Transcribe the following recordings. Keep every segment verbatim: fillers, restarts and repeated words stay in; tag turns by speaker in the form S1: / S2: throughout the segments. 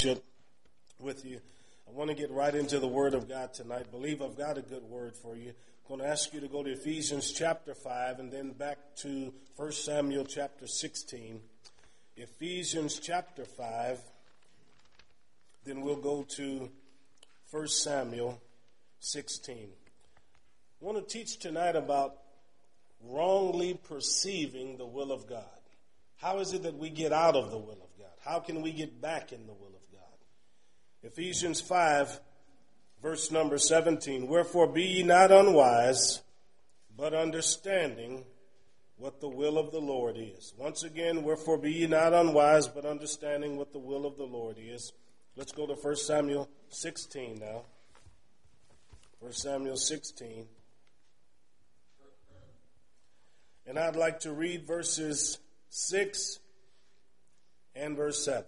S1: With you. I want to get right into the Word of God tonight. I believe I've got a good word for you. I'm going to ask you to go to Ephesians chapter five and then back to First Samuel chapter sixteen. Ephesians chapter five, then we'll go to First Samuel sixteen. I want to teach tonight about wrongly perceiving the will of God. How is it that we get out of the will of God? How can we get back in the will of God? Ephesians five, verse number seventeen. Wherefore be ye not unwise, but understanding what the will of the Lord is. Once again, wherefore be ye not unwise, but understanding what the will of the Lord is. Let's go to First Samuel sixteen now. First Samuel sixteen. And I'd like to read verses six and verse seven.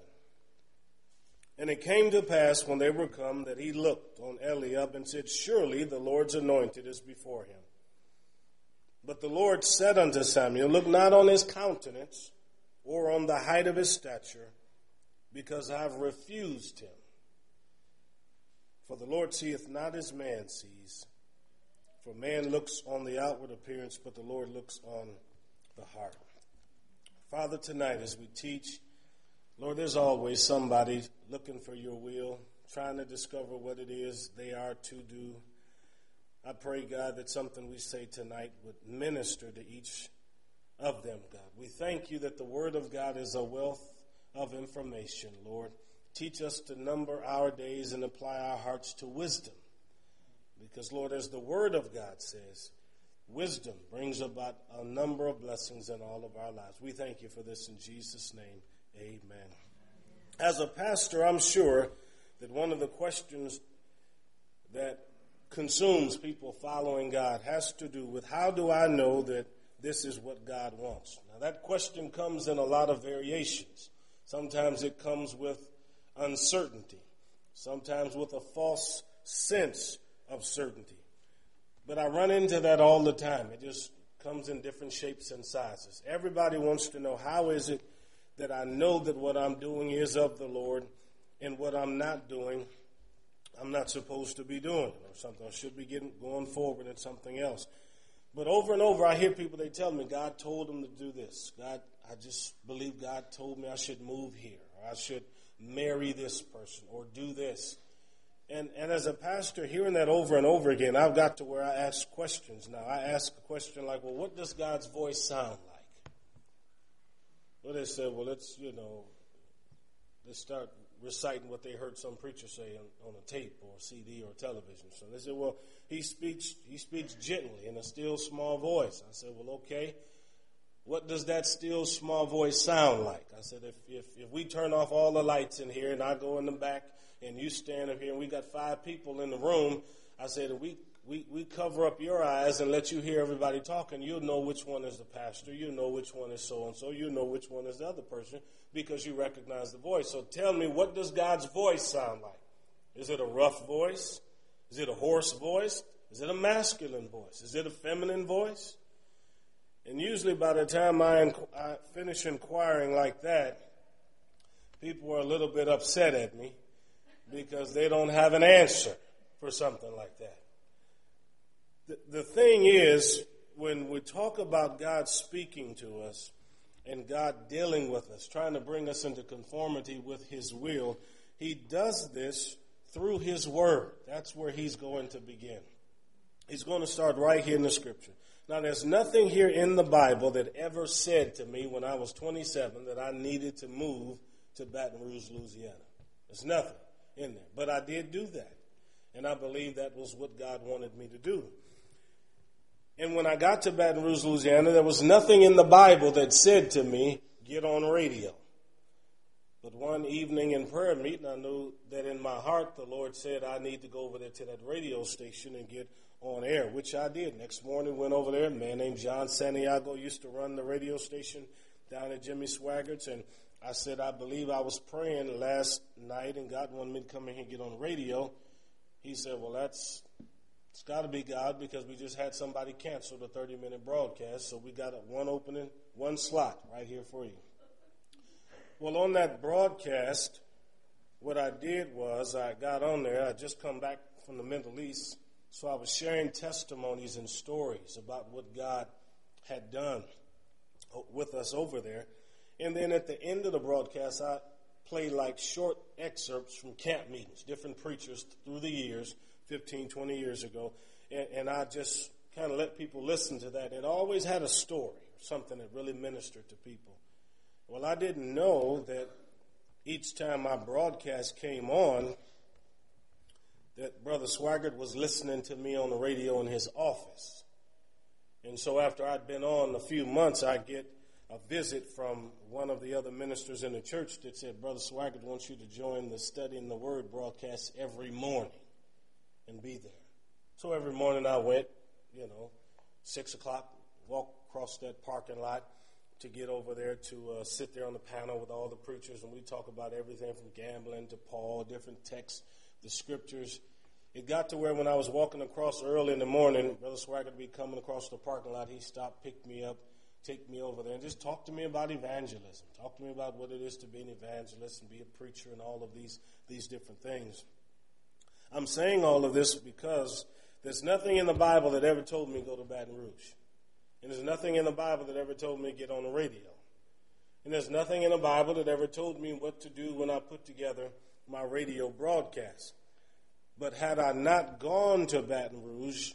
S1: And it came to pass when they were come that he looked on Eliab and said, Surely the Lord's anointed is before him. But the Lord said unto Samuel, Look not on his countenance or on the height of his stature, because I have refused him. For the Lord seeth not as man sees. For man looks on the outward appearance, but the Lord looks on the heart. Father, tonight as we teach, Lord, there's always somebody looking for your will, trying to discover what it is they are to do. I pray, God, that something we say tonight would minister to each of them, God. We thank you that the Word of God is a wealth of information, Lord. Teach us to number our days and apply our hearts to wisdom. Because, Lord, as the Word of God says, wisdom brings about a number of blessings in all of our lives. We thank you for this in Jesus' name. Amen. As a pastor, I'm sure that one of the questions that consumes people following God has to do with how do I know that this is what God wants? Now, that question comes in a lot of variations. Sometimes it comes with uncertainty, sometimes with a false sense of certainty. But I run into that all the time. It just comes in different shapes and sizes. Everybody wants to know, how is it that I know that what I'm doing is of the Lord, and what I'm not doing, I'm not supposed to be doing, or something I should be getting going forward in something else. But over and over, I hear people, they tell me, God told them to do this. God, I just believe God told me I should move here, or I should marry this person, or do this. And and as a pastor, hearing that over and over again, I've got to where I ask questions now. I ask a question like, well, what does God's voice sound like? Well, they said, well, let's, you know, let's start reciting what they heard some preacher say on, on a tape or C D or television. So they said, well, he speaks he speaks gently in a still small voice. I said, well, okay, what does that still small voice sound like? I said, if if, if we turn off all the lights in here and I go in the back and you stand up here and we got five people in the room, I said, if we We we cover up your eyes and let you hear everybody talking, you'll know which one is the pastor, you'll know which one is so-and-so, you'll know which one is the other person because you recognize the voice. So tell me, what does God's voice sound like? Is it a rough voice? Is it a hoarse voice? Is it a masculine voice? Is it a feminine voice? And usually by the time I, inqu- I finish inquiring like that, people are a little bit upset at me because they don't have an answer for something like that. The, the thing is, when we talk about God speaking to us and God dealing with us, trying to bring us into conformity with his will, he does this through his word. That's where he's going to begin. He's going to start right here in the scripture. Now, there's nothing here in the Bible that ever said to me when I was twenty-seven that I needed to move to Baton Rouge, Louisiana. There's nothing in there. But I did do that. And I believe that was what God wanted me to do. And when I got to Baton Rouge, Louisiana, there was nothing in the Bible that said to me, get on radio. But one evening in prayer meeting, I knew that in my heart, the Lord said I need to go over there to that radio station and get on air, which I did. Next morning, went over there. A man named John Santiago used to run the radio station down at Jimmy Swaggart's. And I said, I believe I was praying last night and God wanted me to come in here and get on the radio. He said, well, that's... It's got to be God because we just had somebody cancel the thirty-minute broadcast, so we got a one opening, one slot right here for you. Well, on that broadcast, what I did was I got on there. I just come back from the Middle East, so I was sharing testimonies and stories about what God had done with us over there. And then at the end of the broadcast, I play like short excerpts from camp meetings, different preachers through the years, fifteen, twenty years ago. And, and I just kind of let people listen to that. It always had a story, something that really ministered to people. Well, I didn't know that each time my broadcast came on, that Brother Swaggart was listening to me on the radio in his office. And so after I'd been on a few months, I get a visit from one of the other ministers in the church that said, Brother Swaggart wants you to join the Study in the Word broadcast every morning and be there. So every morning I went, you know, six o'clock, walk across that parking lot to get over there to uh, sit there on the panel with all the preachers, and we talk about everything from gambling to Paul, different texts, the scriptures. It got to where when I was walking across early in the morning, Brother Swaggart would be coming across the parking lot. He stopped, picked me up, take me over there, and just talk to me about evangelism. Talk to me about what it is to be an evangelist and be a preacher and all of these, these different things. I'm saying all of this because there's nothing in the Bible that ever told me to go to Baton Rouge. And there's nothing in the Bible that ever told me to get on the radio. And there's nothing in the Bible that ever told me what to do when I put together my radio broadcast. But had I not gone to Baton Rouge,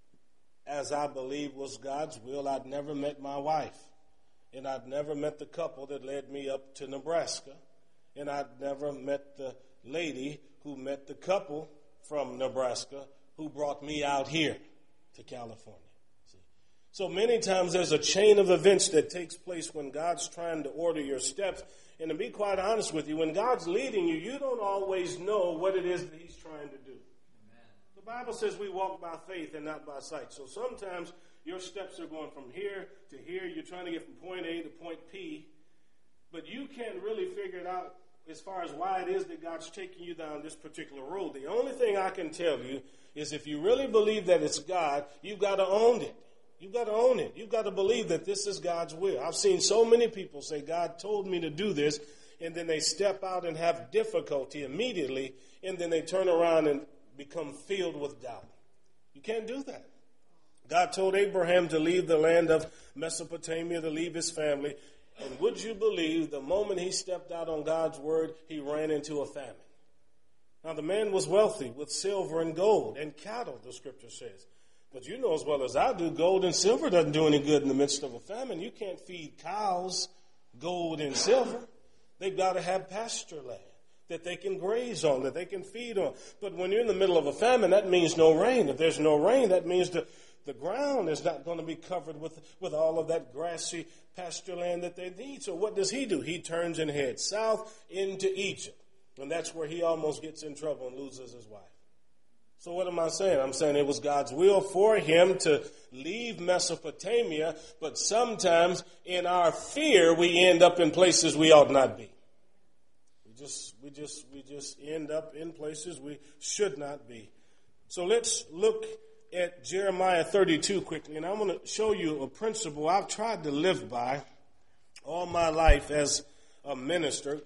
S1: as I believe was God's will, I'd never met my wife. And I'd never met the couple that led me up to Nebraska. And I'd never met the lady who met the couple from Nebraska who brought me out here to California. See? So many times there's a chain of events that takes place when God's trying to order your steps. And to be quite honest with you, when God's leading you, you don't always know what it is that he's trying to do. The Bible says we walk by faith and not by sight. So sometimes your steps are going from here to here. You're trying to get from point A to point P. But you can't really figure it out as far as why it is that God's taking you down this particular road. The only thing I can tell you is if you really believe that it's God, you've got to own it. You've got to own it. You've got to believe that this is God's will. I've seen so many people say, God told me to do this, and then they step out and have difficulty immediately, and then they turn around and become filled with doubt. You can't do that. God told Abraham to leave the land of Mesopotamia, to leave his family. And would you believe the moment he stepped out on God's word, he ran into a famine. Now the man was wealthy with silver and gold and cattle, the scripture says. But you know as well as I do, gold and silver doesn't do any good in the midst of a famine. You can't feed cows gold and silver. They've got to have pasture land that they can graze on, that they can feed on. But when you're in the middle of a famine, that means no rain. If there's no rain, that means the, the ground is not going to be covered with, with all of that grassy pasture land that they need. So what does he do? He turns and heads south into Egypt. And that's where he almost gets in trouble and loses his wife. So what am I saying? I'm saying it was God's will for him to leave Mesopotamia, but sometimes in our fear, we end up in places we ought not be. Just, we just we just end up in places we should not be. So let's look at Jeremiah thirty-two quickly, and I'm going to show you a principle I've tried to live by all my life as a minister.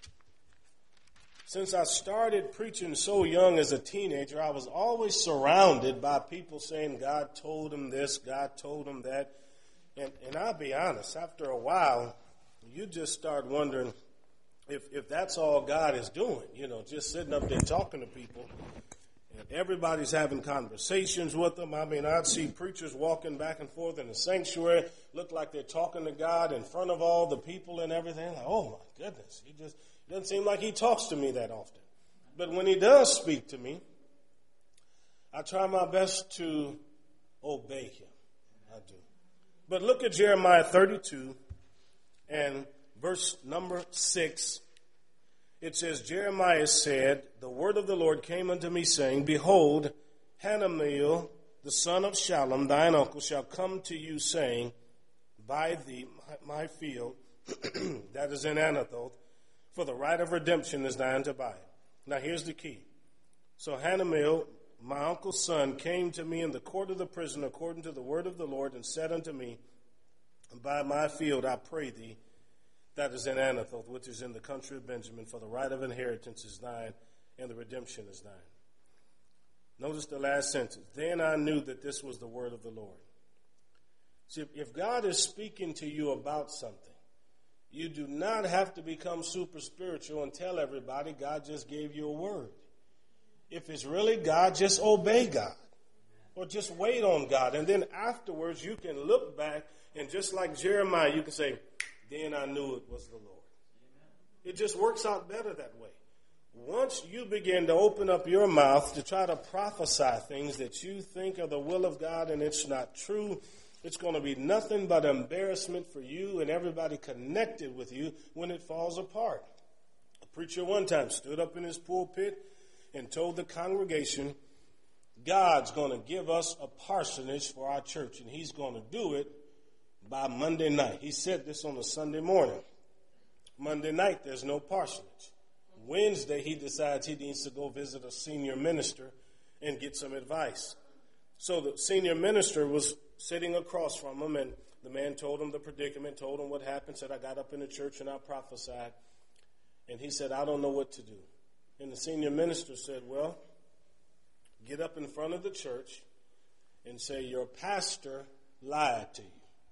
S1: Since I started preaching so young as a teenager, I was always surrounded by people saying God told him this, God told him that. And, and I'll be honest, after a while, you just start wondering, If if that's all God is doing, you know, just sitting up there talking to people, and everybody's having conversations with them. I mean, I'd see preachers walking back and forth in the sanctuary, look like they're talking to God in front of all the people and everything. Like, oh my goodness, he just doesn't seem like he talks to me that often. But when he does speak to me, I try my best to obey him. I do. But look at Jeremiah thirty-two and verse number six, it says, Jeremiah said, the word of the Lord came unto me, saying, Behold, Hanameel, the son of Shallum, thine uncle, shall come to you, saying, Buy thee my, my field, that is in Anathoth, for the right of redemption is thine to buy. Now here's the key. So Hanameel, my uncle's son, came to me in the court of the prison, according to the word of the Lord, and said unto me, Buy my field, I pray thee, that is in Anathoth, which is in the country of Benjamin, for the right of inheritance is thine, and the redemption is thine. Notice the last sentence. Then I knew that this was the word of the Lord. See, if God is speaking to you about something, you do not have to become super spiritual and tell everybody God just gave you a word. If it's really God, just obey God. Or just wait on God. And then afterwards you can look back and just like Jeremiah, you can say, then I knew it was the Lord. It just works out better that way. Once you begin to open up your mouth to try to prophesy things that you think are the will of God and it's not true, it's going to be nothing but embarrassment for you and everybody connected with you when it falls apart. A preacher one time stood up in his pulpit and told the congregation, God's going to give us a parsonage for our church, and he's going to do it by Monday night. He said this on a Sunday morning. Monday night, there's no parsonage. Wednesday, he decides he needs to go visit a senior minister and get some advice. So the senior minister was sitting across from him, and the man told him the predicament, told him what happened, said, I got up in the church and I prophesied. And he said, I don't know what to do. And the senior minister said, well, get up in front of the church and say, your pastor lied to you.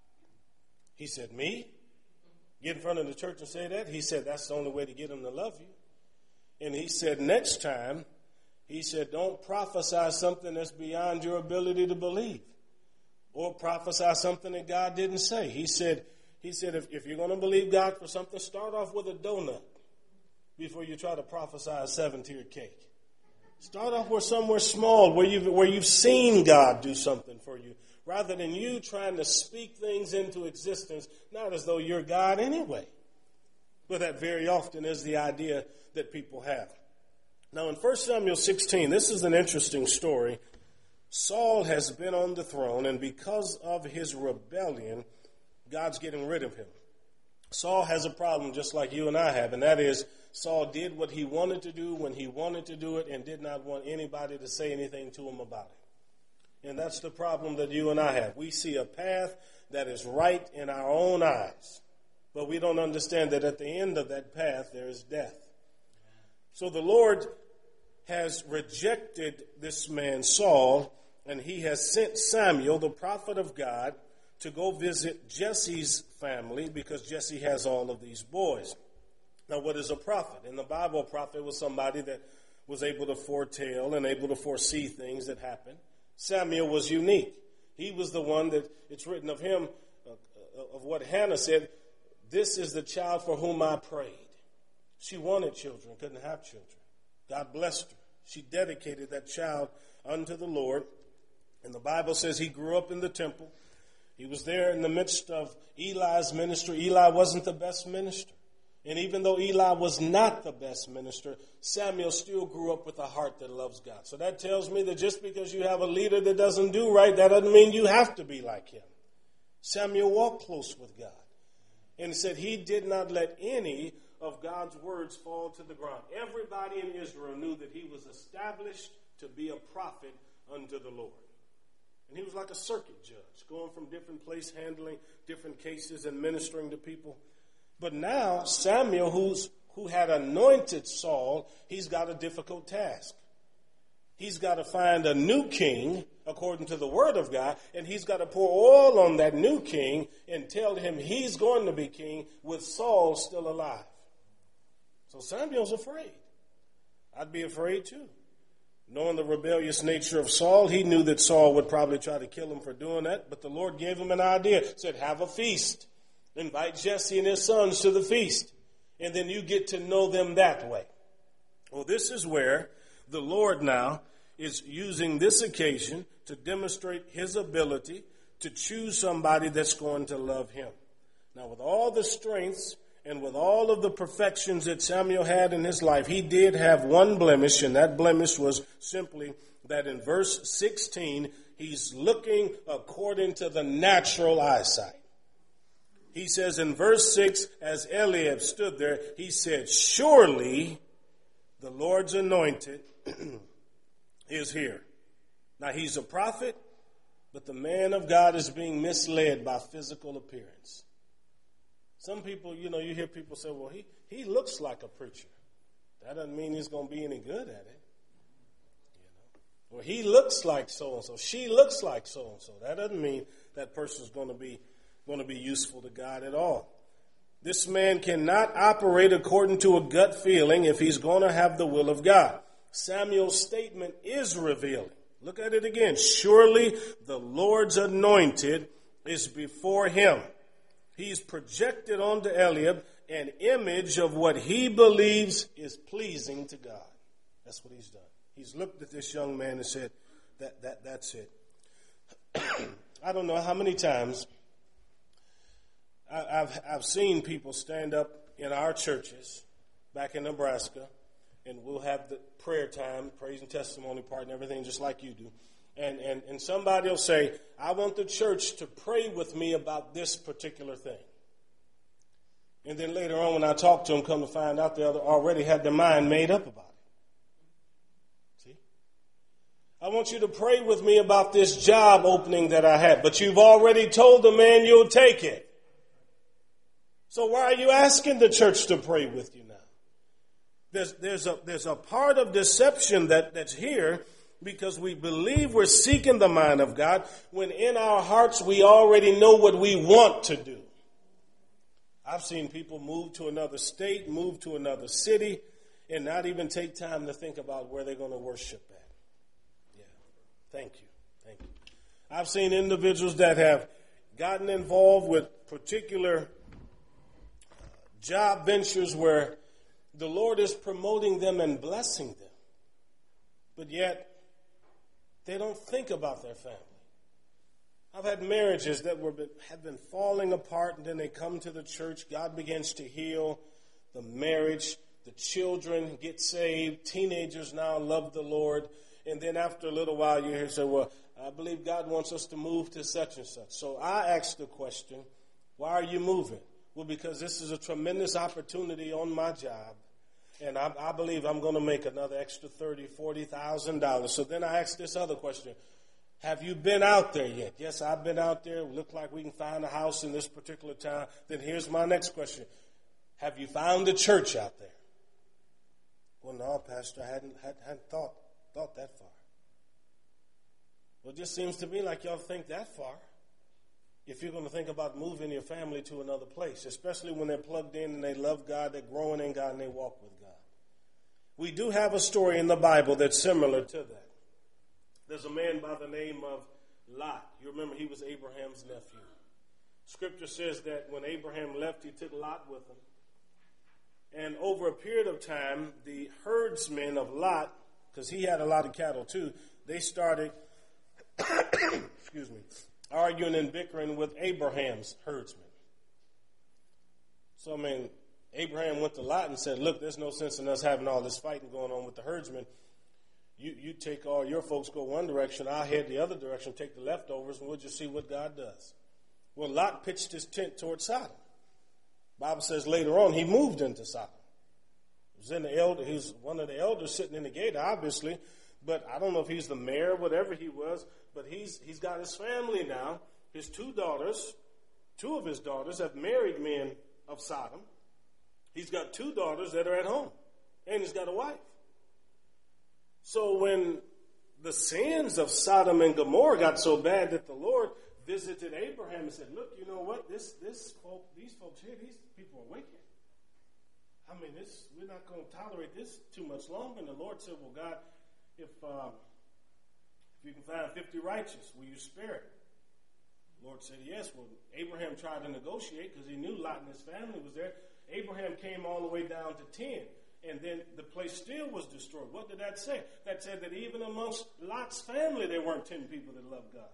S1: He said, me? Get in front of the church and say that? He said, that's the only way to get him to love you. And he said, next time, he said, don't prophesy something that's beyond your ability to believe. Or prophesy something that God didn't say. He said, he said, if, if you're going to believe God for something, start off with a donut before you try to prophesy a seven-tiered cake. Start off with somewhere small where you've, where you've seen God do something for you, rather than you trying to speak things into existence, not as though you're God anyway. But that very often is the idea that people have. Now in First Samuel sixteen, this is an interesting story. Saul has been on the throne, and because of his rebellion, God's getting rid of him. Saul has a problem just like you and I have, and that is Saul did what he wanted to do when he wanted to do it and did not want anybody to say anything to him about it. And that's the problem that you and I have. We see a path that is right in our own eyes, but we don't understand that at the end of that path there is death. So the Lord has rejected this man Saul, and he has sent Samuel, the prophet of God, to go visit Jesse's family because Jesse has all of these boys. Now, what is a prophet? In the Bible, a prophet was somebody that was able to foretell and able to foresee things that happen. Samuel was unique. He was the one that it's written of him, uh, of what Hannah said, this is the child for whom I prayed. She wanted children, couldn't have children. God blessed her. She dedicated that child unto the Lord. And the Bible says he grew up in the temple. He was there in the midst of Eli's ministry. Eli wasn't the best minister. And even though Eli was not the best minister, Samuel still grew up with a heart that loves God. So that tells me that just because you have a leader that doesn't do right, that doesn't mean you have to be like him. Samuel walked close with God. And said he did not let any of God's words fall to the ground. Everybody in Israel knew that he was established to be a prophet unto the Lord. And he was like a circuit judge, going from different places, handling different cases and ministering to people. But now Samuel, who's who had anointed Saul, he's got a difficult task. He's got to find a new king according to the word of God, and he's got to pour oil on that new king and tell him he's going to be king with Saul still alive. So Samuel's afraid. I'd be afraid too. Knowing the rebellious nature of Saul, he knew that Saul would probably try to kill him for doing that, but the Lord gave him an idea. Said, have a feast. Invite Jesse and his sons to the feast, and then you get to know them that way. Well, this is where the Lord now is using this occasion to demonstrate his ability to choose somebody that's going to love him. Now, with all the strengths and with all of the perfections that Samuel had in his life, he did have one blemish, and that blemish was simply that in verse sixteen, he's looking according to the natural eyesight. He says in verse six, as Eliab stood there, he said, surely the Lord's anointed is here. Now, he's a prophet, but the man of God is being misled by physical appearance. Some people, you know, you hear people say, well, he, he looks like a preacher. That doesn't mean he's going to be any good at it. You know? Or he looks like so-and-so. She looks like so-and-so. That doesn't mean that person's going to be going to be useful to God at all. This man cannot operate according to a gut feeling if he's going to have the will of God. Samuel's statement is revealing. Look at it again. Surely the Lord's anointed is before him. He's projected onto Eliab an image of what he believes is pleasing to God. That's what he's done. He's looked at this young man and said, that, that, that's it. I don't know how many times I, I've, I've seen people stand up in our churches back in Nebraska, and we'll have the prayer time, praise and testimony part and everything just like you do. And, and, and somebody will say, I want the church to pray with me about this particular thing. And then later on when I talk to them, come to find out they already had their mind made up about it. See? I want you to pray with me about this job opening that I had, but you've already told the man you'll take it. So why are you asking the church to pray with you now? There's, there's, a, there's a part of deception that, that's here because we believe we're seeking the mind of God when in our hearts we already know what we want to do. I've seen people move to another state, move to another city, and not even take time to think about where they're going to worship at. Yeah, thank you, thank you. I've seen individuals that have gotten involved with particular job ventures where the Lord is promoting them and blessing them, but yet they don't think about their family. I've had marriages that were have been falling apart, and then they come to the church. God begins to heal the marriage. The children get saved. Teenagers now love the Lord. And then after a little while, you hear say, well, I believe God wants us to move to such and such. So I asked the question, why are you moving? Well, because this is a tremendous opportunity on my job. And I, I believe I'm going to make another extra thirty thousand dollars, forty thousand dollars. So then I asked this other question. Have you been out there yet? Yes, I've been out there. We look like we can find a house in this particular town. Then here's my next question. Have you found a church out there? Well, no, Pastor, I hadn't, hadn't, hadn't thought, thought that far. Well, it just seems to me like y'all think that far if you're going to think about moving your family to another place, especially when they're plugged in and they love God, they're growing in God, and they walk with God. We do have a story in the Bible that's similar to that. There's a man by the name of Lot. You remember he was Abraham's nephew. Scripture says that when Abraham left, he took Lot with him. And over a period of time, the herdsmen of Lot, because he had a lot of cattle too, they started, excuse me, arguing and bickering with Abraham's herdsmen. So, I mean, Abraham went to Lot and said, look, there's no sense in us having all this fighting going on with the herdsmen. You you take all your folks go one direction, I'll head the other direction, take the leftovers, and we'll just see what God does. Well, Lot pitched his tent towards Sodom. The Bible says later on he moved into Sodom. He was in the elder, he was one of the elders sitting in the gate, obviously, but I don't know if he's the mayor, whatever he was, but he's he's got his family now. His two daughters, two of his daughters have married men of Sodom. He's got two daughters that are at home, and he's got a wife. So when the sins of Sodom and Gomorrah got so bad that the Lord visited Abraham and said, look, you know what, this this folk, these folks here, these people are wicked. I mean, this we're not going to tolerate this too much longer. And the Lord said, well, God, if, um, if you can find fifty righteous, will you spare it? The Lord said, yes. Well, Abraham tried to negotiate because he knew Lot and his family was there. Abraham came all the way down to ten. And then the place still was destroyed. What did that say? That said that even amongst Lot's family, there weren't ten people that loved God.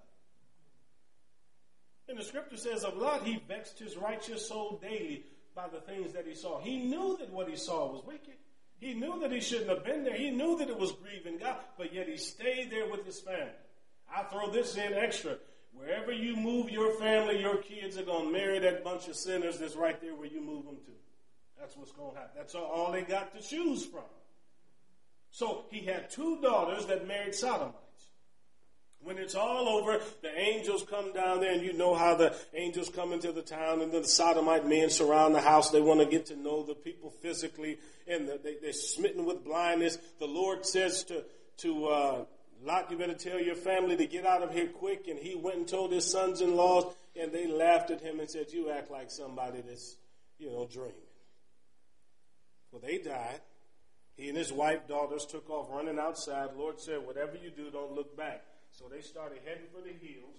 S1: And the scripture says of Lot, he vexed his righteous soul daily by the things that he saw. He knew that what he saw was wicked. He knew that he shouldn't have been there. He knew that it was grieving God, but yet he stayed there with his family. I throw this in extra. Wherever you move your family, your kids are going to marry that bunch of sinners that's right there where you move them to. That's what's going to happen. That's all they got to choose from. So he had two daughters that married Sodomites. When it's all over, the angels come down there, and you know how the angels come into the town, and then the sodomite men surround the house. They want to get to know the people physically, and the, they, they're smitten with blindness. The Lord says to, to uh, Lot, you better tell your family to get out of here quick. And he went and told his sons-in-law, and they laughed at him and said, you act like somebody that's, you know, dreaming. Well, they died. He and his wife, daughters took off running outside. The Lord said, whatever you do, don't look back. So they started heading for the hills.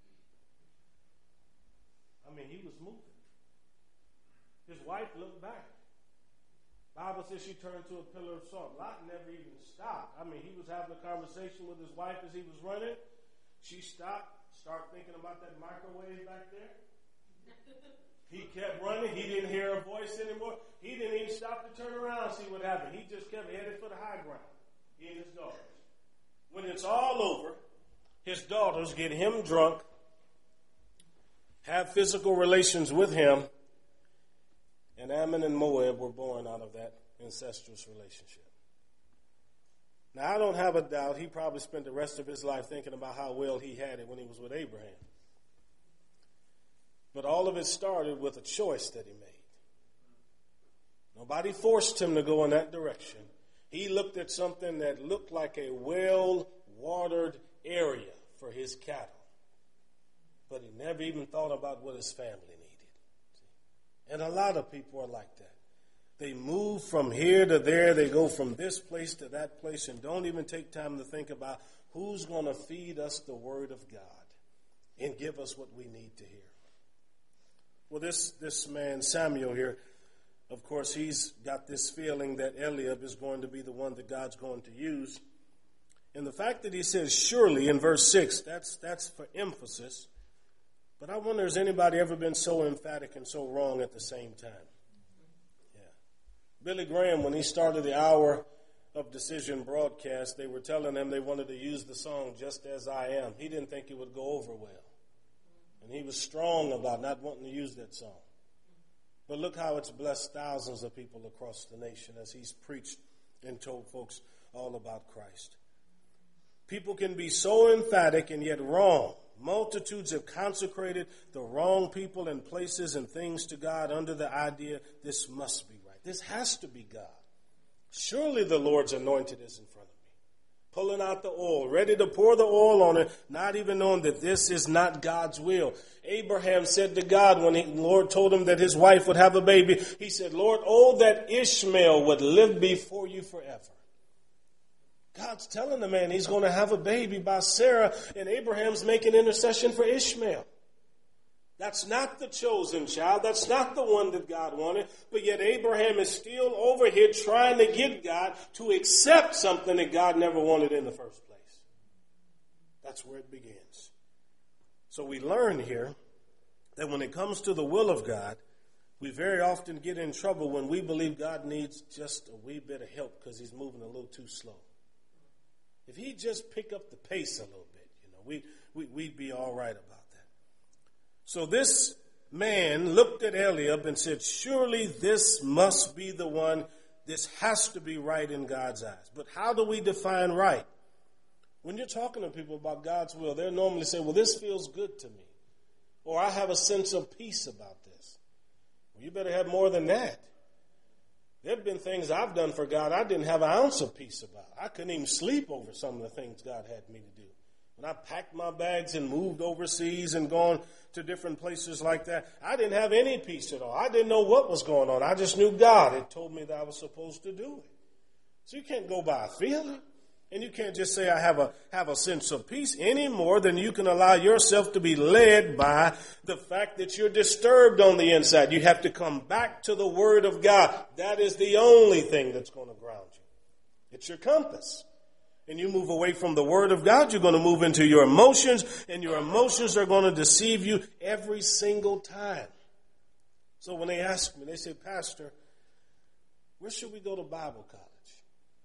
S1: I mean, he was moving. His wife looked back. Bible says she turned to a pillar of salt. Lot never even stopped. I mean, he was having a conversation with his wife as he was running. She stopped, started thinking about that microwave back there. He kept running. He didn't hear a voice anymore. He didn't even stop to turn around and see what happened. He just kept headed for the high ground, he and his daughters. When it's all over, his daughters get him drunk, have physical relations with him, and Ammon and Moab were born out of that incestuous relationship. Now, I don't have a doubt he probably spent the rest of his life thinking about how well he had it when he was with Abraham. But all of it started with a choice that he made. Nobody forced him to go in that direction. He looked at something that looked like a well-watered area for his cattle. But he never even thought about what his family needed. And a lot of people are like that. They move from here to there. They go from this place to that place and don't even take time to think about who's going to feed us the word of God and give us what we need to hear. Well, this, this man, Samuel here, of course, he's got this feeling that Eliab is going to be the one that God's going to use. And the fact that he says surely in verse six, that's that's for emphasis. But I wonder, has anybody ever been so emphatic and so wrong at the same time? Yeah. Billy Graham, when he started the Hour of Decision broadcast, they were telling him they wanted to use the song Just As I Am. He didn't think it would go over well. And he was strong about not wanting to use that song. But look how it's blessed thousands of people across the nation as he's preached and told folks all about Christ. People can be so emphatic and yet wrong. Multitudes have consecrated the wrong people and places and things to God under the idea this must be right. This has to be God. Surely the Lord's anointed is in front of me. Pulling out the oil, ready to pour the oil on it, not even knowing that this is not God's will. Abraham said to God when he, the Lord told him that his wife would have a baby, he said, Lord, oh, that Ishmael would live before you forever. God's telling the man he's going to have a baby by Sarah, and Abraham's making intercession for Ishmael. That's not the chosen child. That's not the one that God wanted. But yet Abraham is still over here trying to get God to accept something that God never wanted in the first place. That's where it begins. So we learn here that when it comes to the will of God, we very often get in trouble when we believe God needs just a wee bit of help because he's moving a little too slow. If he'd just pick up the pace a little bit, you know, we, we, we'd be all right about that. So this man looked at Eliab and said, surely this must be the one. This has to be right in God's eyes. But how do we define right? When you're talking to people about God's will, they'll normally say, well, this feels good to me. Or I have a sense of peace about this. Well, you better have more than that. There have been things I've done for God I didn't have an ounce of peace about. I couldn't even sleep over some of the things God had me to do. When I packed my bags and moved overseas and gone to different places like that, I didn't have any peace at all. I didn't know what was going on. I just knew God had told me that I was supposed to do it. So you can't go by a feeling. And you can't just say I have a have a sense of peace any more than you can allow yourself to be led by the fact that you're disturbed on the inside. You have to come back to the Word of God. That is the only thing that's going to ground you. It's your compass. And you move away from the Word of God, you're going to move into your emotions, and your emotions are going to deceive you every single time. So when they ask me, they say, Pastor, where should we go to Bible college?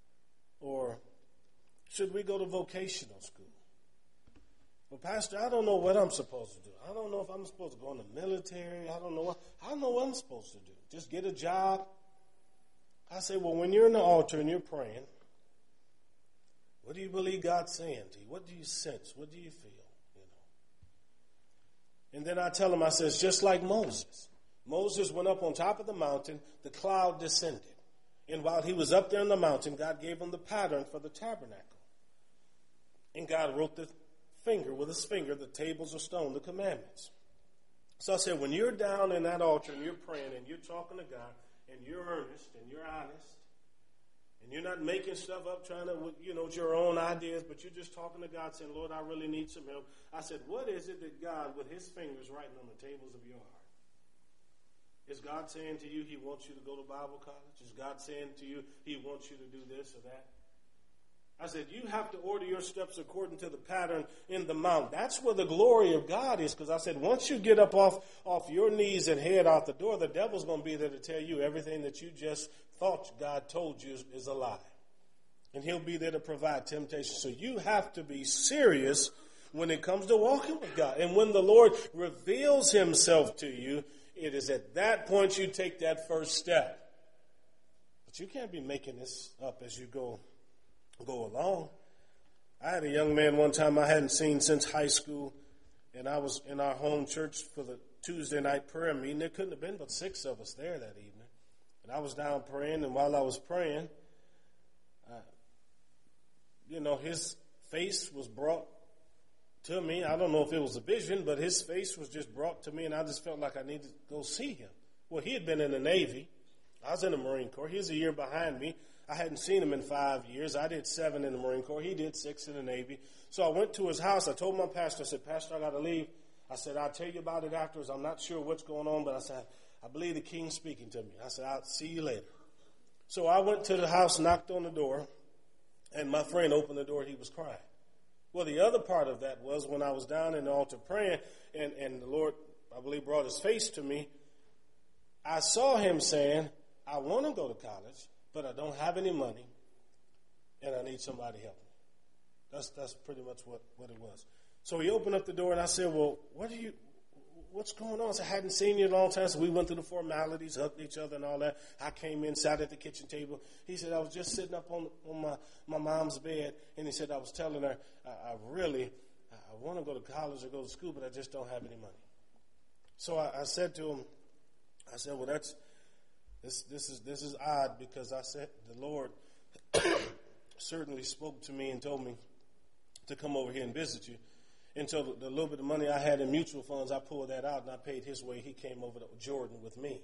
S1: Or should we go to vocational school? Well, Pastor, I don't know what I'm supposed to do. I don't know if I'm supposed to go in the military. I don't know what, I don't know what I'm supposed to do. Just get a job. I say, well, when you're in the altar and you're praying, what do you you believe God's saying to you? What do you sense? What do you feel? You know. And then I tell him, I says, just like Moses. Moses went up on top of the mountain, the cloud descended. And while he was up there on the mountain, God gave him the pattern for the tabernacle. And God wrote the finger with his finger, the tables of stone, the commandments. So I said, when you're down in that altar and you're praying and you're talking to God and you're earnest and you're honest and you're not making stuff up, trying to, you know, your own ideas, but you're just talking to God saying, Lord, I really need some help. I said, what is it that God, with his fingers writing on the tables of your heart? Is God saying to you he wants you to go to Bible college? Is God saying to you he wants you to do this or that? I said, you have to order your steps according to the pattern in the mount. That's where the glory of God is. Because I said, once you get up off, off your knees and head out the door, the devil's going to be there to tell you everything that you just thought God told you is, is a lie. And he'll be there to provide temptation. So you have to be serious when it comes to walking with God. And when the Lord reveals himself to you, it is at that point you take that first step. But you can't be making this up as you go go along. I had a young man one time I hadn't seen since high school, and I was in our home church for the Tuesday night prayer meeting. There couldn't have been but six of us there that evening. And I was down praying, and while I was praying, uh, you know, his face was brought to me. I don't know if it was a vision, but his face was just brought to me, and I just felt like I needed to go see him. Well, he had been in the Navy. I was in the Marine Corps. He was a year behind me. I hadn't seen him in five years. I did seven in the Marine Corps. He did six in the Navy. So I went to his house. I told my pastor, I said, Pastor, I got to leave. I said, I'll tell you about it afterwards. I'm not sure what's going on, but I said, I believe the King's speaking to me. I said, I'll see you later. So I went to the house, knocked on the door, and my friend opened the door. He was crying. Well, the other part of that was when I was down in the altar praying, and, and the Lord, I believe, brought his face to me, I saw him saying, I want to go to college, but I don't have any money, and I need somebody to help me. That's that's pretty much what, what it was. So he opened up the door, and I said, well, what are you, what's going on? So I hadn't seen you in a long time, so we went through the formalities, hugged each other and all that. I came in, sat at the kitchen table. He said, I was just sitting up on, on my, my mom's bed, and he said, I was telling her, I, I really, I, I want to go to college or go to school, but I just don't have any money. So I, I said to him, I said, well, that's, This this is this is odd because I said the Lord certainly spoke to me and told me to come over here and visit you. And so the, the little bit of money I had in mutual funds, I pulled that out and I paid his way. He came over to Jordan with me.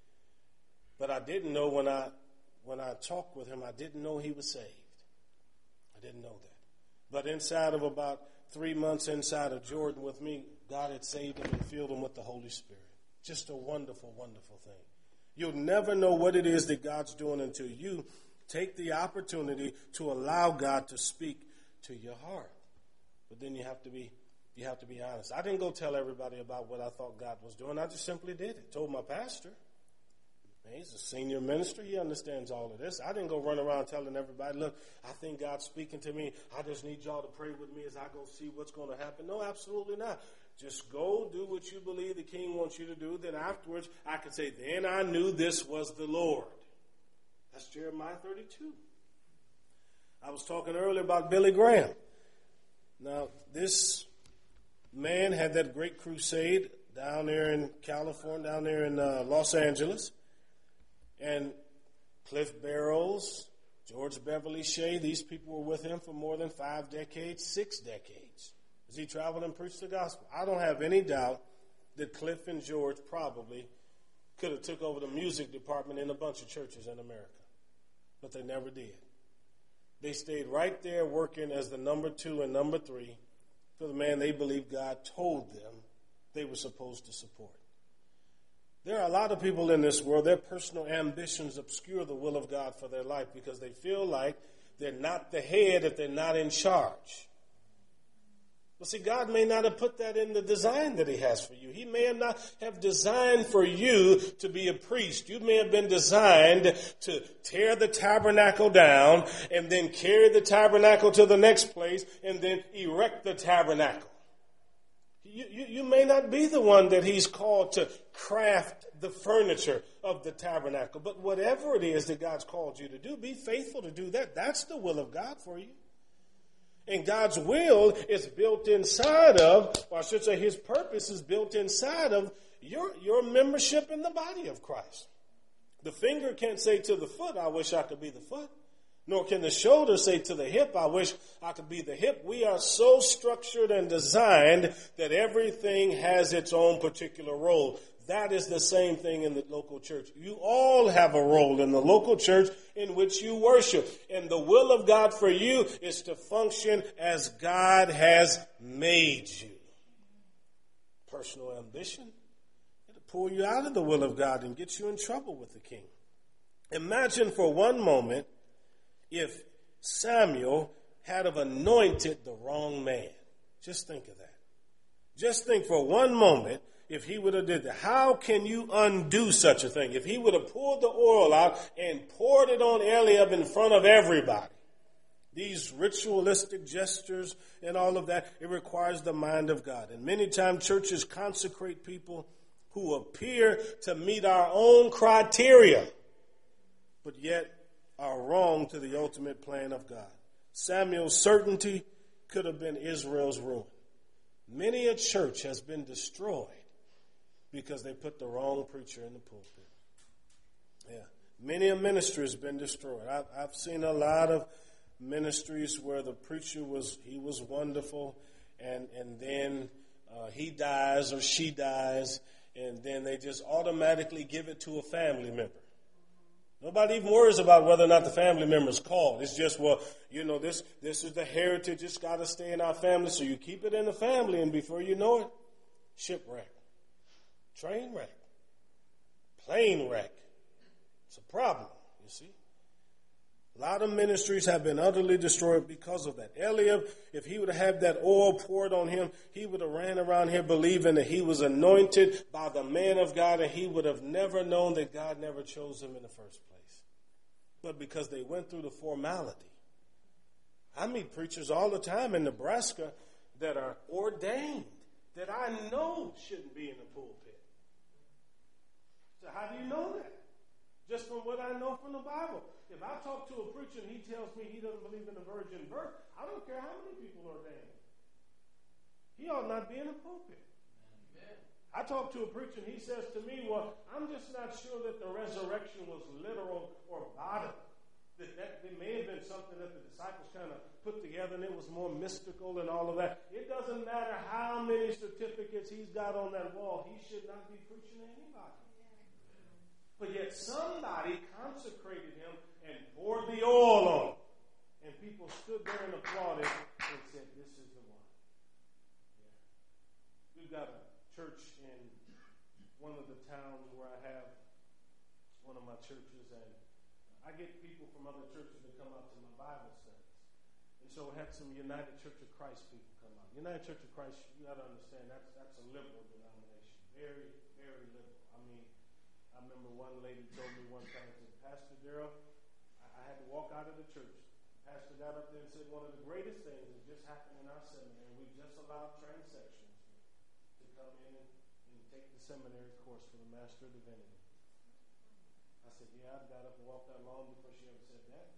S1: But I didn't know when I when I talked with him, I didn't know he was saved. I didn't know that. But inside of about three months inside of Jordan with me, God had saved him and filled him with the Holy Spirit. Just a wonderful, wonderful thing. You'll never know what it is that God's doing until you take the opportunity to allow God to speak to your heart. But then you have to be you have to be honest. I didn't go tell everybody about what I thought God was doing. I just simply did it. Told my pastor. He's a senior minister. He understands all of this. I didn't go run around telling everybody, look, I think God's speaking to me. I just need y'all to pray with me as I go see what's going to happen. No, absolutely not. Just go do what you believe the King wants you to do. Then afterwards, I could say, then I knew this was the Lord. That's Jeremiah thirty-two. I was talking earlier about Billy Graham. Now, this man had that great crusade down there in California, down there in uh, Los Angeles. And Cliff Barrows, George Beverly Shea, these people were with him for more than five decades, six decades. As he traveled and preached the gospel. I don't have any doubt that Cliff and George probably could have took over the music department in a bunch of churches in America. But they never did. They stayed right there working as the number two and number three for the man they believed God told them they were supposed to support. There are a lot of people in this world, their personal ambitions obscure the will of God for their life because they feel like they're not the head if they're not in charge. Well, see, God may not have put that in the design that he has for you. He may have not have designed for you to be a priest. You may have been designed to tear the tabernacle down and then carry the tabernacle to the next place and then erect the tabernacle. You, you, you may not be the one that he's called to craft the furniture of the tabernacle. But whatever it is that God's called you to do, be faithful to do that. That's the will of God for you. And God's will is built inside of, or I should say his purpose is built inside of your, your membership in the body of Christ. The finger can't say to the foot, I wish I could be the foot. Nor can the shoulder say to the hip, I wish I could be the hip. We are so structured and designed that everything has its own particular role. That is the same thing in the local church. You all have a role in the local church in which you worship. And the will of God for you is to function as God has made you. Personal ambition, it'll pull you out of the will of God and get you in trouble with the king. Imagine for one moment if Samuel had have anointed the wrong man. Just think of that. Just think for one moment if he would have did that. How can you undo such a thing? If he would have pulled the oil out and poured it on Eliab in front of everybody. These ritualistic gestures and all of that, it requires the mind of God. And many times churches consecrate people who appear to meet our own criteria, but yet are wrong to the ultimate plan of God. Samuel's certainty could have been Israel's ruin. Many a church has been destroyed because they put the wrong preacher in the pulpit. Yeah, many a ministry has been destroyed. I've, I've seen a lot of ministries where the preacher was, he was wonderful, and, and then uh, he dies or she dies, and then they just automatically give it to a family member. Nobody even worries about whether or not the family member's called. It's just, well, you know, this this is the heritage. It's got to stay in our family. So you keep it in the family, and before you know it, shipwreck, train wreck, plane wreck. It's a problem, you see. A lot of ministries have been utterly destroyed because of that. Eliab, if he would have had that oil poured on him, he would have ran around here believing that he was anointed by the man of God, and he would have never known that God never chose him in the first place. But because they went through the formality. I meet preachers all the time in Nebraska that are ordained, that I know shouldn't be in the pulpit. So how do you know that? Just from what I know from the Bible. If I talk to a preacher and he tells me he doesn't believe in the virgin birth, I don't care how many people are ordained. He ought not be in the pulpit. Amen. I talk to a preacher and he says to me, well, I'm just not sure that the resurrection was literal or bodily. That, that it may have been something that the disciples kind of put together and it was more mystical and all of that. It doesn't matter how many certificates he's got on that wall. He should not be preaching to anybody. But yet somebody consecrated him and poured the oil on him. And people stood there and applauded and said, this is the one. Yeah. We've got a church in one of the towns where I have one of my churches, and I get people from other churches that come out to my Bible studies. And so we had some United Church of Christ people come out. United Church of Christ, you got to understand, that's, that's a liberal denomination. Very, very liberal. I mean, I remember one lady told me one time, said, Pastor Darrell, I, I had to walk out of the church. The pastor got up there and said, one of the greatest things that just happened in our seminary, we just allowed transsexuals to come in and, and take the seminary course for the Master of Divinity. I said, yeah, I got up and walked out long before she ever said that.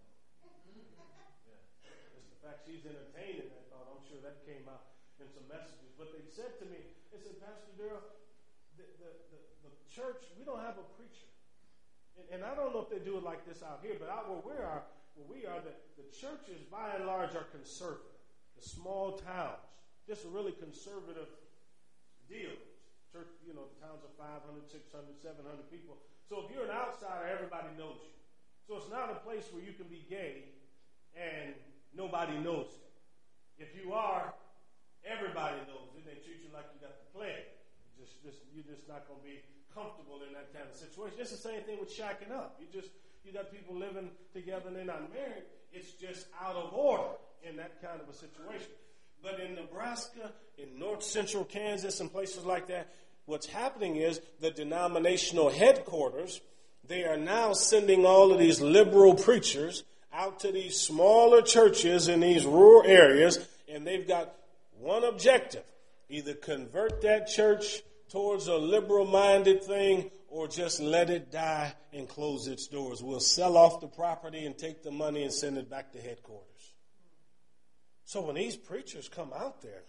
S1: Yeah. Just the fact she's entertaining that thought, I'm sure that came out in some messages. But they said to me, they said, Pastor Darrell, the, the, the The church, we don't have a preacher. And, and I don't know if they do it like this out here, but out where we are, where we are, the, the churches by and large are conservative. The small towns, just a really conservative deal. Church, you know, the towns are five hundred, six hundred, seven hundred people. So if you're an outsider, everybody knows you. So it's not a place where you can be gay and nobody knows it. If you are, everybody knows it. They treat you like you got the plague. Just, just, you're just not going to be comfortable in that kind of situation. It's the same thing with shacking up. You just, you got people living together and they're not married. It's just out of order in that kind of a situation. But in Nebraska, in north central Kansas and places like that, what's happening is the denominational headquarters, they are now sending all of these liberal preachers out to these smaller churches in these rural areas, and they've got one objective: either convert that church towards a liberal-minded thing or just let it die and close its doors. We'll sell off the property and take the money and send it back to headquarters. So when these preachers come out there,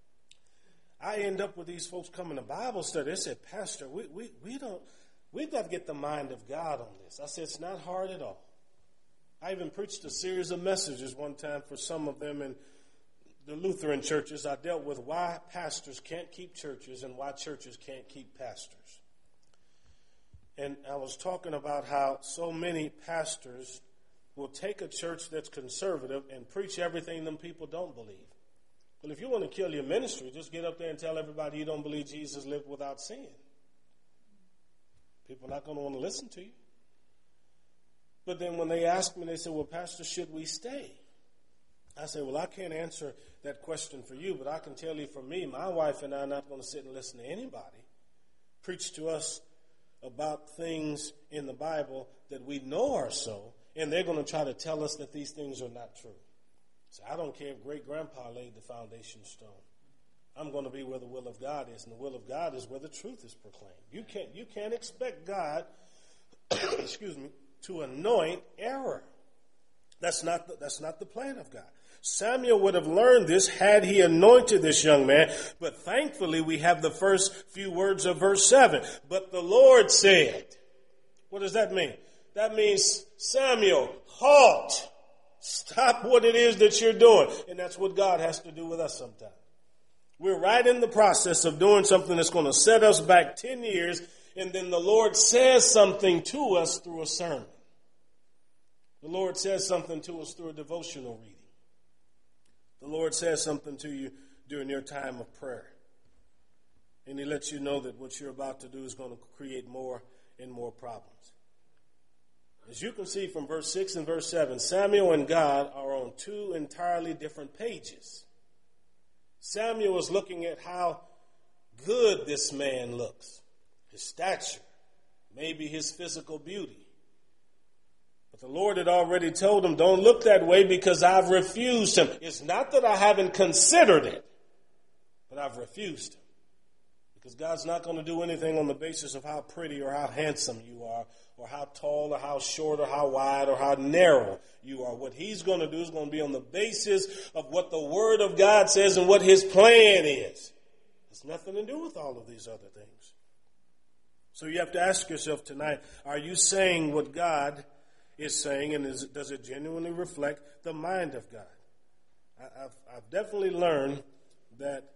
S1: I end up with these folks coming to Bible study. They said, Pastor, we, we, we don't, we've got to get the mind of God on this. I said, it's not hard at all. I even preached a series of messages one time for some of them in the Lutheran churches. I dealt with why pastors can't keep churches and why churches can't keep pastors. And I was talking about how so many pastors will take a church that's conservative and preach everything them people don't believe. Well, if you want to kill your ministry, just get up there and tell everybody you don't believe Jesus lived without sin. People are not going to want to listen to you. But then when they ask me, they say, well, Pastor, should we stay? I say, well, I can't answer that question for you, but I can tell you for me, my wife and I are not going to sit and listen to anybody preach to us about things in the Bible that we know are so, and they're going to try to tell us that these things are not true. So I don't care if great-grandpa laid the foundation stone. I'm going to be where the will of God is, and the will of God is where the truth is proclaimed. You can't, you can't expect God, excuse me, to anoint error. That's not the, that's not the plan of God. Samuel would have learned this had he anointed this young man, but thankfully we have the first few words of verse seven. But the Lord said, what does that mean? That means, Samuel, halt. Stop what it is that you're doing. And that's what God has to do with us sometimes. We're right in the process of doing something that's going to set us back ten years, and then the Lord says something to us through a sermon. The Lord says something to us through a devotional reading. The Lord says something to you during your time of prayer. And he lets you know that what you're about to do is going to create more and more problems. As you can see from verse six and verse seven, Samuel and God are on two entirely different pages. Samuel is looking at how good this man looks, his stature, maybe his physical beauty. But the Lord had already told him, don't look that way because I've refused him. It's not that I haven't considered it, but I've refused him. Because God's not going to do anything on the basis of how pretty or how handsome you are, or how tall or how short or how wide or how narrow you are. What he's going to do is going to be on the basis of what the Word of God says and what his plan is. It's nothing to do with all of these other things. So you have to ask yourself tonight, are you saying what God is saying, and is, does it genuinely reflect the mind of God? I, I've, I've definitely learned that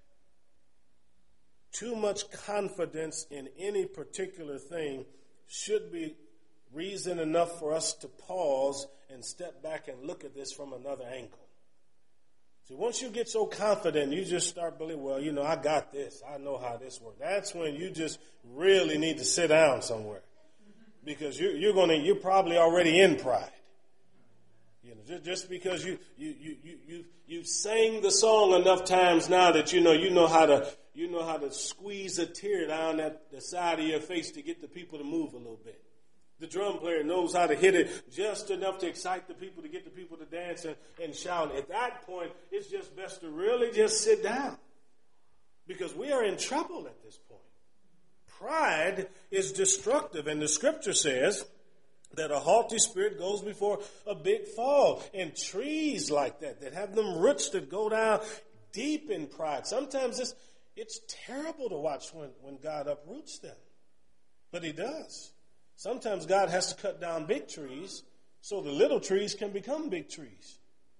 S1: too much confidence in any particular thing should be reason enough for us to pause and step back and look at this from another angle. See, once you get so confident, you just start believing, well, you know, I got this. I know how this works. That's when you just really need to sit down somewhere. Because you're, you're going to, you're probably already in pride. You know, just, just because you, you, you, you, you, you've sang the song enough times now that you know, you know how to, you know how to squeeze a tear down at the side of your face to get the people to move a little bit. The drum player knows how to hit it just enough to excite the people, to get the people to dance and, and shout. At that point, it's just best to really just sit down. Because we are in trouble at this point. Pride is destructive, and the scripture says that a haughty spirit goes before a big fall. And trees like that, that have them roots that go down deep in pride. Sometimes it's, it's terrible to watch when, when God uproots them. But he does. Sometimes God has to cut down big trees so the little trees can become big trees.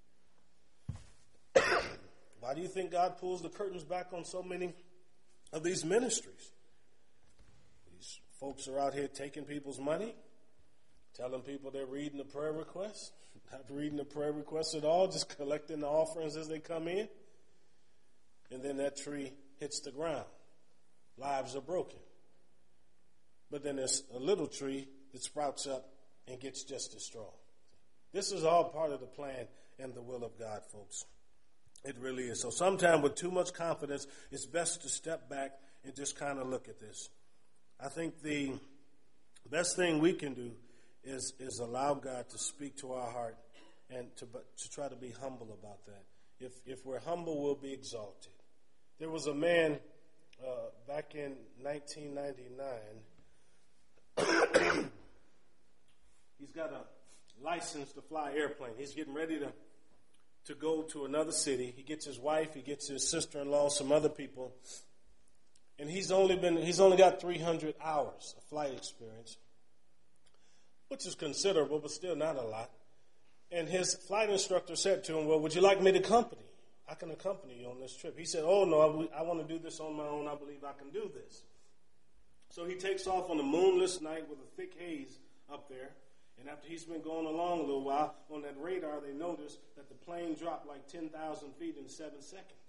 S1: Why do you think God pulls the curtains back on so many of these ministries? These folks are out here taking people's money, telling people they're reading the prayer requests, not reading the prayer requests at all, just collecting the offerings as they come in. And then that tree hits the ground. Lives are broken. But then there's a little tree that sprouts up and gets just as strong. This is all part of the plan and the will of God, folks. It really is. So sometimes with too much confidence, it's best to step back and just kind of look at this. I think the best thing we can do is, is allow God to speak to our heart and to, to try to be humble about that. If, if we're humble, we'll be exalted. There was a man uh, back in nineteen ninety-nine. He's got a license to fly airplane. He's getting ready to to go to another city. He gets his wife, he gets his sister-in-law, some other people. And he's only been he's only got three hundred hours of flight experience, which is considerable, but still not a lot. And his flight instructor said to him, well, would you like me to accompany? I can accompany you on this trip. He said, oh, no, I, I want to do this on my own. I believe I can do this. So he takes off on a moonless night with a thick haze up there. And after he's been going along a little while, on that radar, they noticed that the plane dropped like ten thousand feet in seven seconds.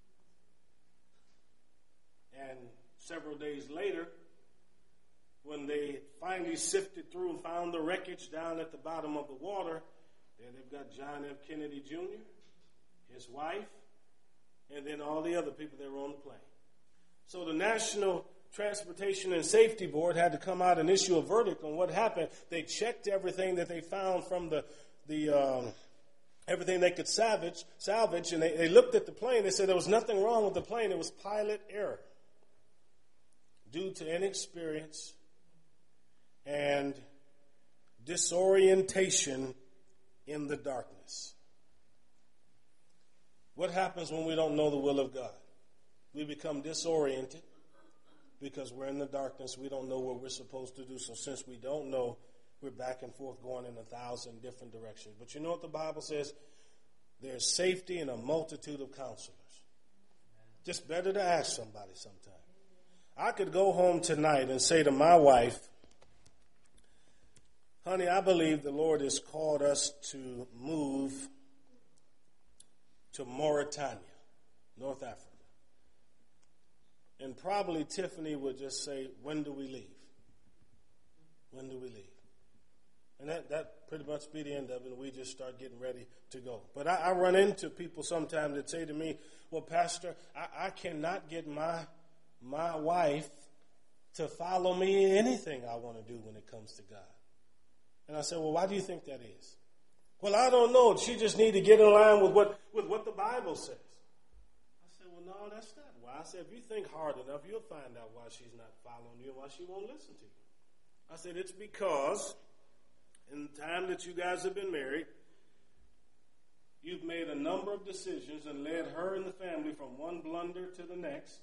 S1: And several days later, when they finally sifted through and found the wreckage down at the bottom of the water, there they've got John F. Kennedy Junior, his wife, and then all the other people that were on the plane. So the National Transportation and Safety Board had to come out and issue a verdict on what happened. They checked everything that they found from the the um, everything they could salvage, salvage, and they, they looked at the plane. They said there was nothing wrong with the plane. It was pilot error due to inexperience and disorientation in the darkness. What happens when we don't know the will of God? We become disoriented because we're in the darkness. We don't know what we're supposed to do. So since we don't know, we're back and forth going in a thousand different directions. But you know what the Bible says? There's safety in a multitude of counselors. Just better to ask somebody sometime. I could go home tonight and say to my wife, honey, I believe the Lord has called us to move to Mauritania, North Africa. And probably Tiffany would just say, when do we leave? When do we leave? And that, that pretty much be the end of it, and we just start getting ready to go. But I, I run into people sometimes that say to me, well, Pastor, I, I cannot get my my wife to follow me in anything I want to do when it comes to God. And I said, well, why do you think that is? Well, I don't know. She just need to get in line with what with what the Bible says. I said, well, no, that's not why. I said, if you think hard enough, you'll find out why she's not following you and why she won't listen to you. I said, it's because in the time that you guys have been married, you've made a number of decisions and led her and the family from one blunder to the next.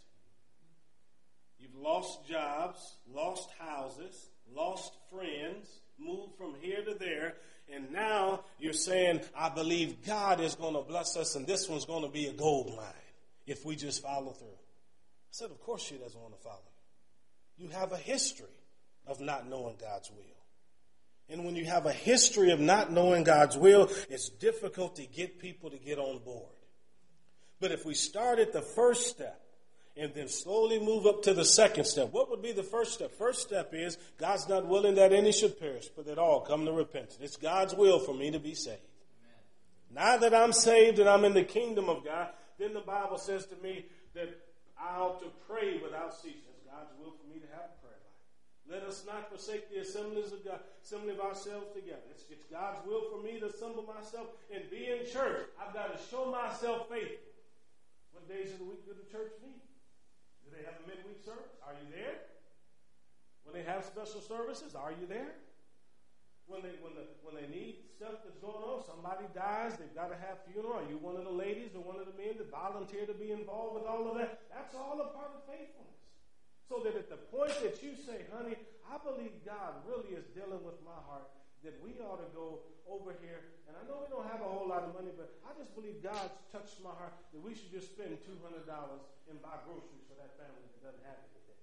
S1: You've lost jobs, lost houses, lost friends, moved from here to there, and now you're saying, I believe God is going to bless us, and this one's going to be a gold mine if we just follow through. I said, of course she doesn't want to follow you. You have a history of not knowing God's will. And when you have a history of not knowing God's will, it's difficult to get people to get on board. But if we start at the first step, and then slowly move up to the second step. What would be the first step? First step is God's not willing that any should perish, but that all come to repentance. It's God's will for me to be saved. Amen. Now that I'm saved and I'm in the kingdom of God, then the Bible says to me that I ought to pray without ceasing. It's God's will for me to have a prayer life. Let us not forsake the assemblies of God, assembly of ourselves together. It's, it's God's will for me to assemble myself and be in church. I've got to show myself faithful. What days of the week do the church meet? Do they have a midweek service? Are you there? When they have special services, are you there? When they when the when they need stuff that's going on, somebody dies, they've got to have funeral. Are you one of the ladies or one of the men that volunteer to be involved with all of that? That's all a part of faithfulness. So that at the point that you say, honey, I believe God really is dealing with my heart, that we ought to go over here. And I know we don't have a whole lot of money, but I just believe God's touched my heart that we should just spend two hundred dollars and buy groceries for that family that doesn't have it today.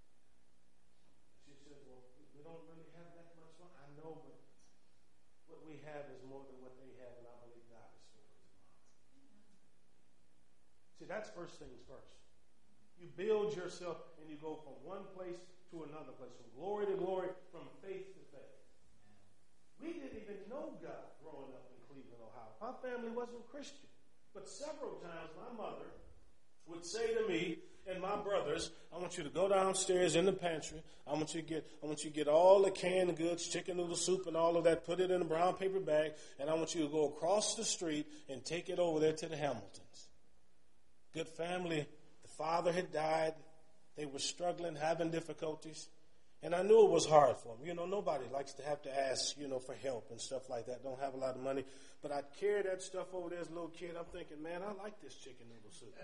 S1: She said, well, we don't really have that much money. I know, but what we have is more than what they have, and I believe God is for it tomorrow. See, that's first things first. You build yourself and you go from one place to another place, from glory to glory, from faith to faith. We didn't even know God growing up in Cleveland, Ohio. Our family wasn't Christian. But several times my mother would say to me and my brothers, I want you to go downstairs in the pantry. I want you to get I want you to get all the canned goods, chicken noodle soup and all of that, put it in a brown paper bag, and I want you to go across the street and take it over there to the Hamiltons. Good family. The father had died. They were struggling, having difficulties. And I knew it was hard for him. You know, nobody likes to have to ask, you know, for help and stuff like that. Don't have a lot of money. But I'd carry that stuff over there as a little kid. I'm thinking, man, I like this chicken noodle soup.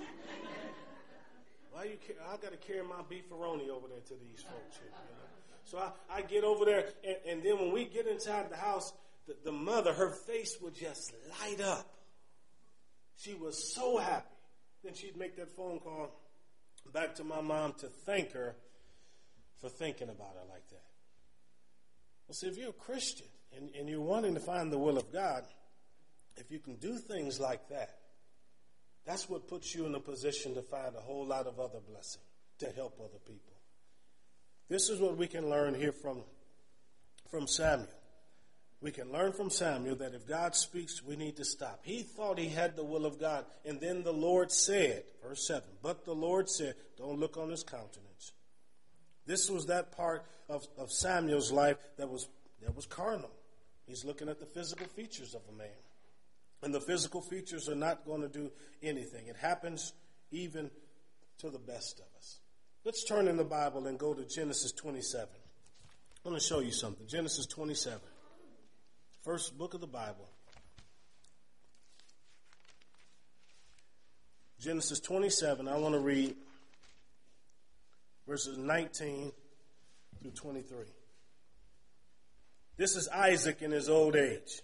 S1: Why you? I got to carry my beefaroni over there to these folks here, you know? So I, I get over there, and, and then when we get inside the house, the, the mother, her face would just light up. She was so happy. Then she'd make that phone call back to my mom to thank her for thinking about her like that. Well, see, if you're a Christian and, and you're wanting to find the will of God, if you can do things like that, that's what puts you in a position to find a whole lot of other blessing to help other people. This is what we can learn here from, from Samuel. We can learn from Samuel that if God speaks, we need to stop. He thought he had the will of God, and then the Lord said, verse seven, but the Lord said, don't look on his countenance. This was that part of, of Samuel's life that was, that was carnal. He's looking at the physical features of a man. And the physical features are not going to do anything. It happens even to the best of us. Let's turn in the Bible and go to Genesis twenty-seven. I want to show you something. Genesis twenty-seven. First book of the Bible. Genesis twenty-seven. I want to read verses nineteen through twenty-three. This is Isaac in his old age.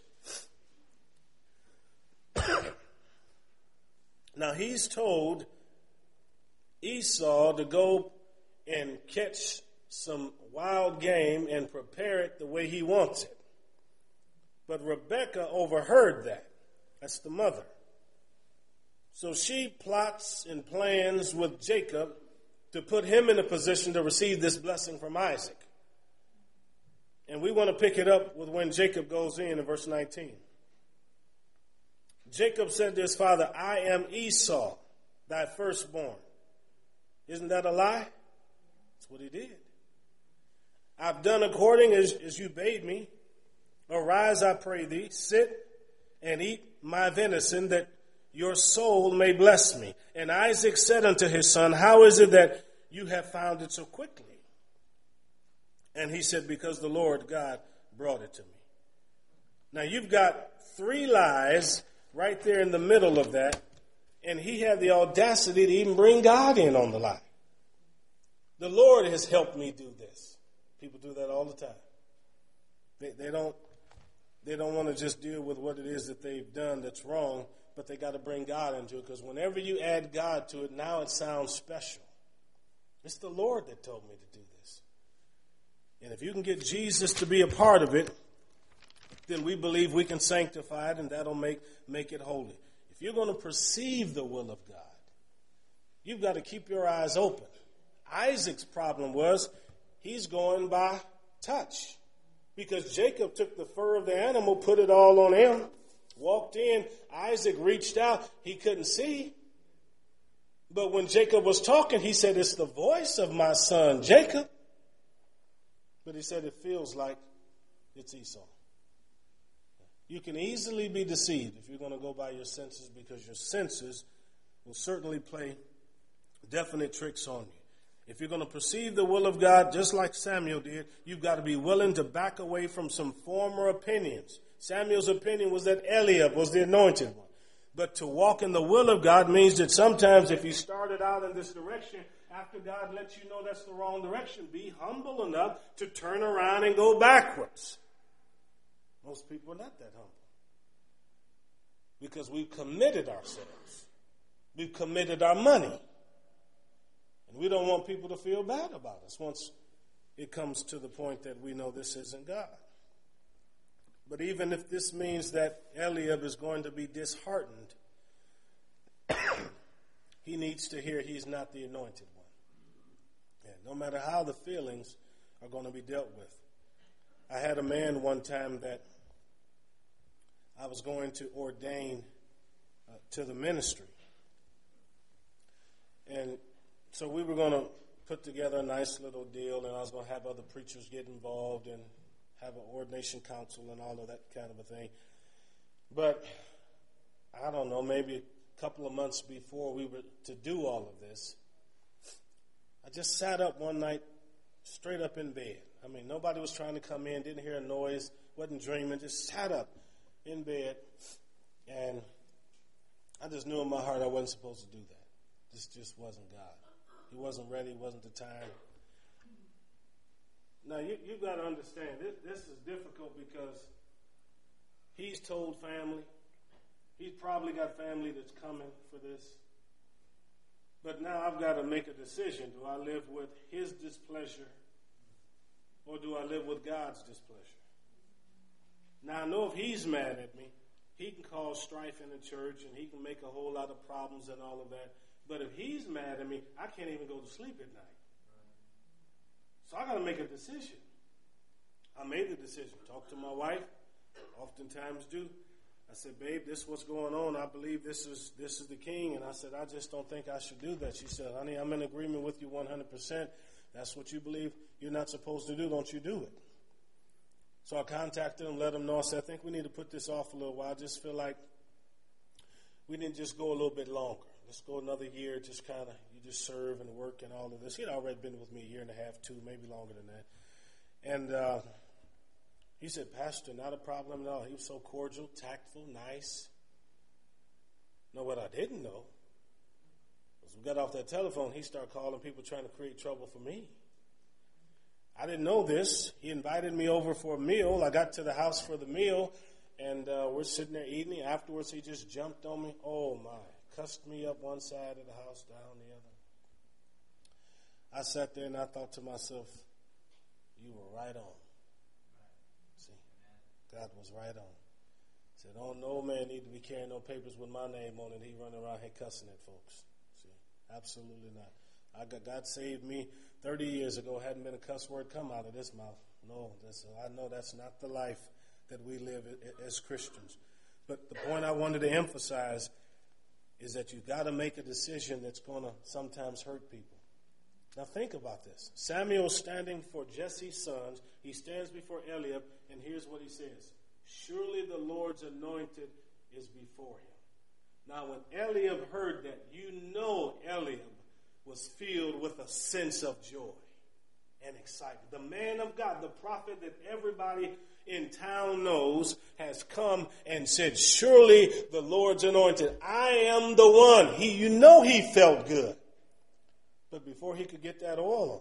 S1: Now he's told Esau to go and catch some wild game and prepare it the way he wants it. But Rebekah overheard that. That's the mother. So she plots and plans with Jacob to put him in a position to receive this blessing from Isaac. And we want to pick it up with when Jacob goes in in verse nineteen. Jacob said to his father, I am Esau, thy firstborn. Isn't that a lie? That's what he did. I've done according as, as you bade me. Arise, I pray thee, sit and eat my venison, that your soul may bless me. And Isaac said unto his son, how is it that you have found it so quickly? And he said, because the Lord God brought it to me. Now you've got three lies right there in the middle of that, and he had the audacity to even bring God in on the lie. The Lord has helped me do this. People do that all the time. They, they don't they don't want to just deal with what it is that they've done that's wrong, but they got to bring God into it, because whenever you add God to it, now it sounds special. It's the Lord that told me to do this. And if you can get Jesus to be a part of it, then we believe we can sanctify it, and that'll make, make it holy. If you're going to perceive the will of God, you've got to keep your eyes open. Isaac's problem was he's going by touch, because Jacob took the fur of the animal, put it all on him, walked in. Isaac reached out. He couldn't see. But when Jacob was talking, he said, it's the voice of my son Jacob. But he said it feels like it's Esau. You can easily be deceived if you're going to go by your senses, because your senses will certainly play definite tricks on you. If you're going to perceive the will of God, just like Samuel did, you've got to be willing to back away from some former opinions. Samuel's opinion was that Eliab was the anointed one. But to walk in the will of God means that sometimes if you started out in this direction, after God lets you know that's the wrong direction, be humble enough to turn around and go backwards. Most people are not that humble, because we've committed ourselves. We've committed our money. And we don't want people to feel bad about us once it comes to the point that we know this isn't God. But even if this means that Eliab is going to be disheartened, he needs to hear he's not the anointed one. And no matter how the feelings are going to be dealt with. I had a man one time that I was going to ordain uh, to the ministry. And so we were going to put together a nice little deal, and I was going to have other preachers get involved and have an ordination council and all of that kind of a thing. But I don't know, maybe a couple of months before we were to do all of this, I just sat up one night straight up in bed. I mean, nobody was trying to come in, didn't hear a noise, wasn't dreaming, just sat up in bed. And I just knew in my heart I wasn't supposed to do that. This just wasn't God. He wasn't ready, wasn't the time. Now, you, you've got to understand, this, this is difficult because he's told family. He's probably got family that's coming for this. But now I've got to make a decision. Do I live with his displeasure or do I live with God's displeasure? Now, I know if he's mad at me, he can cause strife in the church and he can make a whole lot of problems and all of that. But if he's mad at me, I can't even go to sleep at night. So I got to make a decision. I made the decision. Talked to my wife, oftentimes do. I said, babe, this is what's going on. I believe this is this is the king. And I said, I just don't think I should do that. She said, honey, I'm in agreement with you one hundred percent. That's what you believe you're not supposed to do. Don't you do it. So I contacted him, let him know. I said, I think we need to put this off a little while. I just feel like we didn't just go a little bit longer. Let's go another year, just kind of, you just serve and work and all of this. He'd already been with me a year and a half, two, maybe longer than that. And uh, he said, Pastor, not a problem at all. He was so cordial, tactful, nice. Now, what I didn't know was we got off that telephone, he started calling people trying to create trouble for me. I didn't know this. He invited me over for a meal. I got to the house for the meal, and uh, we're sitting there eating. Afterwards, he just jumped on me. Oh, my. Cussed me up one side of the house, down the other. I sat there and I thought to myself, you were right on. See, God was right on. He said, oh, no man need to be carrying no papers with my name on it. He running around here cussing at folks. See, absolutely not. I got, God saved me thirty years ago. Hadn't been a cuss word come out of this mouth. No, that's, I know that's not the life that we live as Christians. But the point I wanted to emphasize is that you've got to make a decision that's going to sometimes hurt people. Now think about this. Samuel standing for Jesse's sons. He stands before Eliab, and here's what he says. Surely the Lord's anointed is before him. Now when Eliab heard that, you know Eliab was filled with a sense of joy and excitement. The man of God, the prophet that everybody in town knows, has come and said, surely the Lord's anointed. I am the one. He, you know he felt good. But before he could get that oil on,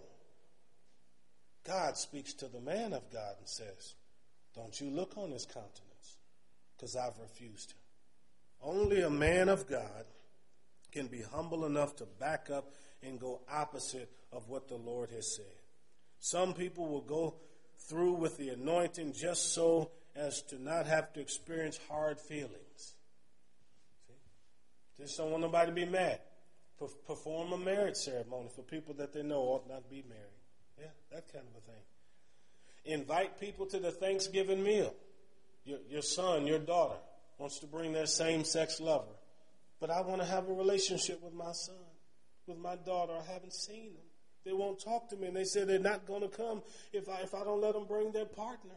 S1: God speaks to the man of God and says, don't you look on his countenance, because I've refused him. Only a man of God can be humble enough to back up and go opposite of what the Lord has said. Some people will go through with the anointing just so as to not have to experience hard feelings. See? Just don't want nobody to be mad. Perform a marriage ceremony for people that they know ought not be married. Yeah, that kind of a thing. Invite people to the Thanksgiving meal. Your, your son, your daughter wants to bring their same-sex lover. But I want to have a relationship with my son, with my daughter. I haven't seen them. They won't talk to me, and they say they're not going to come if I if I don't let them bring their partner.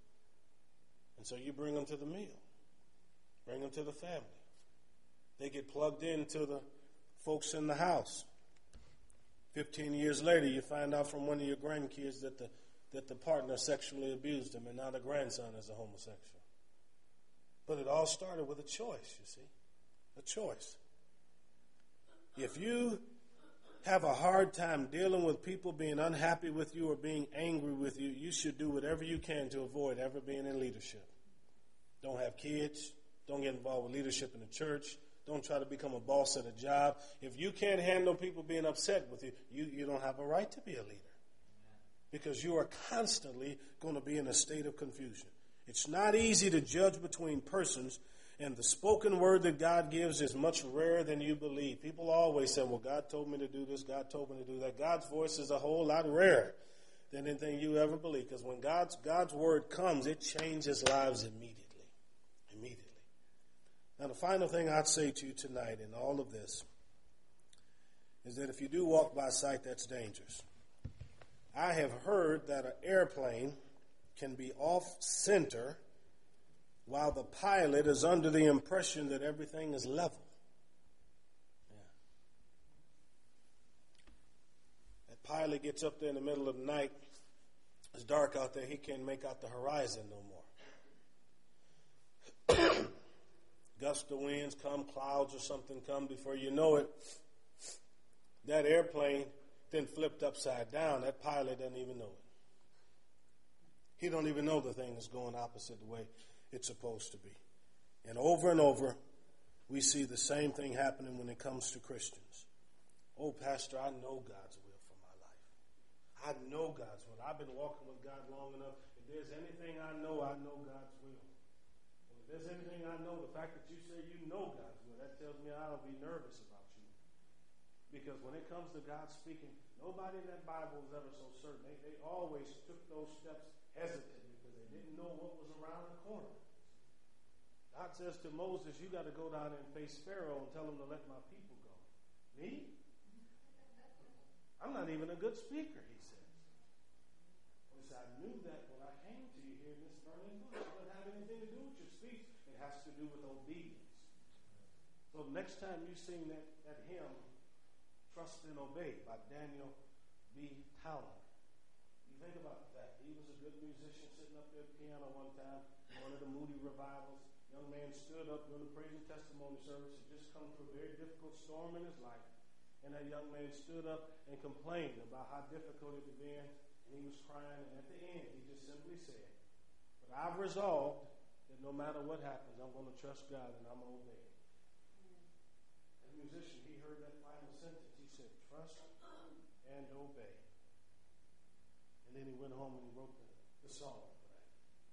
S1: And so you bring them to the meal. Bring them to the family. They get plugged into the folks in the house. Fifteen years later, you find out from one of your grandkids that the that the partner sexually abused him, and now the grandson is a homosexual. But it all started with a choice, you see. A choice. If you have a hard time dealing with people being unhappy with you or being angry with you, you should do whatever you can to avoid ever being in leadership. Don't have kids. Don't get involved with leadership in the church. Don't try to become a boss at a job. If you can't handle people being upset with you, you, you don't have a right to be a leader. Because you are constantly going to be in a state of confusion. It's not easy to judge between persons, and the spoken word that God gives is much rarer than you believe. People always say, well, God told me to do this, God told me to do that. God's voice is a whole lot rarer than anything you ever believe. Because when God's, God's word comes, it changes lives immediately. Immediately. Now, the final thing I'd say to you tonight in all of this is that if you do walk by sight, that's dangerous. I have heard that an airplane can be off-center while the pilot is under the impression that everything is level. Yeah. That pilot gets up there in the middle of the night, it's dark out there, he can't make out the horizon no more. Gust of winds come, clouds or something come, before you know it, that airplane then flipped upside down. That pilot doesn't even know it. He don't even know the thing is going opposite the way it's supposed to be. And over and over, we see the same thing happening when it comes to Christians. Oh, Pastor, I know God's will for my life. I know God's will. I've been walking with God long enough. If there's anything I know, I know God's will. And if there's anything I know, the fact that you say you know God's will, that tells me I don't be nervous about you. Because when it comes to God speaking, nobody in that Bible was ever so certain. They, they always took those steps hesitant because they didn't know what was around the corner. God says to Moses, you got to go down and face Pharaoh and tell him to let my people go. Me? I'm not even a good speaker, he says. He said, I knew that when I came to you here in this burning bush. It doesn't have anything to do with your speech. It has to do with obedience. So next time you sing that, that hymn, Trust and Obey by Daniel B. Towner, you think about that. He was a good musician sitting up there at the piano one time, one of the Moody revivals. Young man stood up during the praise and testimony service. Had just come through a very difficult storm in his life. And that young man stood up and complained about how difficult it had been. And he was crying. And at the end, he just simply said, but I've resolved that no matter what happens, I'm going to trust God and I'm going to obey. That musician, he heard that final sentence. He said, trust and obey. And then he went home and he wrote the, the song for that.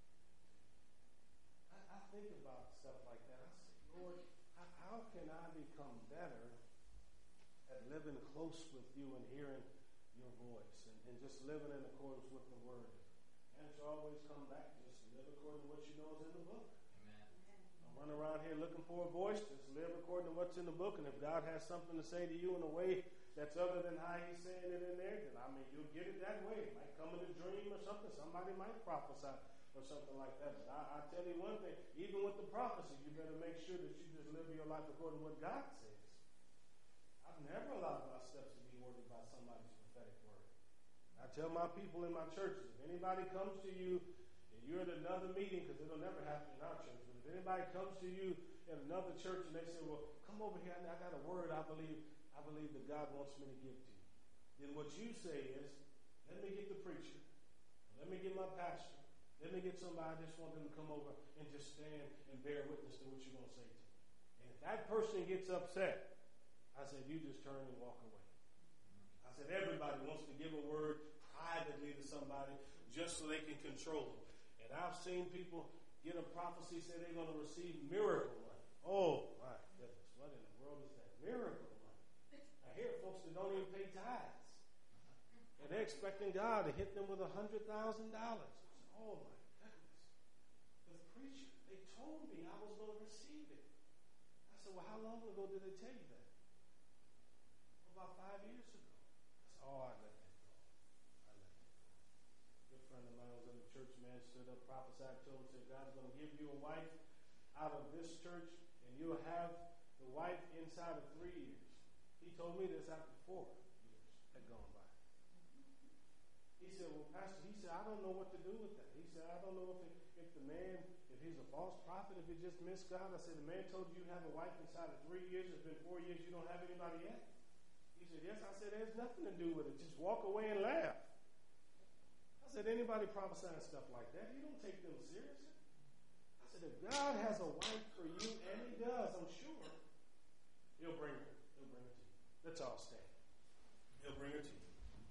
S1: I, I think about stuff like that. I say, Lord, how, how can I become better at living close with you and hearing your voice and, and just living in accordance with the word? And it's always come back, just live according to what you know is in the book. Amen. Don't run around here looking for a voice. Just live according to what's in the book. And if God has something to say to you in a way that's other than how he's saying it in there, then I mean, you'll get it that way. It might come in a dream or something. Somebody might prophesy or something like that. But I, I tell you one thing, even with the prophecy, you better make sure that you just live your life according to what God says. I've never allowed my steps to be ordered by somebody's prophetic word. I tell my people in my churches, if anybody comes to you and you're at another meeting, because it'll never happen in our church, but if anybody comes to you in another church and they say, well, come over here, I got a word I believe I believe that God wants me to give to you. Then what you say is, let me get the preacher, let me get my pastor, let me get somebody, I just want them to come over and just stand and bear witness to what you're going to say to me. And if that person gets upset, I said, you just turn and walk away. I said, everybody wants to give a word privately to somebody just so they can control them. And I've seen people get a prophecy, say they're going to receive miracle money. Oh, my goodness. What in the world is that? Miracle money. I hear folks that don't even pay tithes. And they're expecting God to hit them with one hundred thousand dollars. Oh, my goodness. The preacher, they told me I was going to receive it. I said, well, how long ago did they tell you that? About five years ago. I said, oh, I let that go. I let that go. A good friend of mine was in the church, man, stood up, prophesied to him, said, God's going to give you a wife out of this church, and you'll have the wife inside of three years. He told me this after four years had gone by. He said, well, Pastor, he said, I don't know what to do with that. He said, I don't know if, it, if the man, if he's a false prophet, if he just missed God. I said, the man told you you have a wife inside of three years. It's been four years, you don't have anybody yet. He said, yes. I said, there's nothing to do with it. Just walk away and laugh. I said, anybody prophesying stuff like that, you don't take them seriously. I said, if God has a wife for you, and he does, I'm sure, he'll bring her. He'll bring her to you. Let's all stand. He'll bring her to you.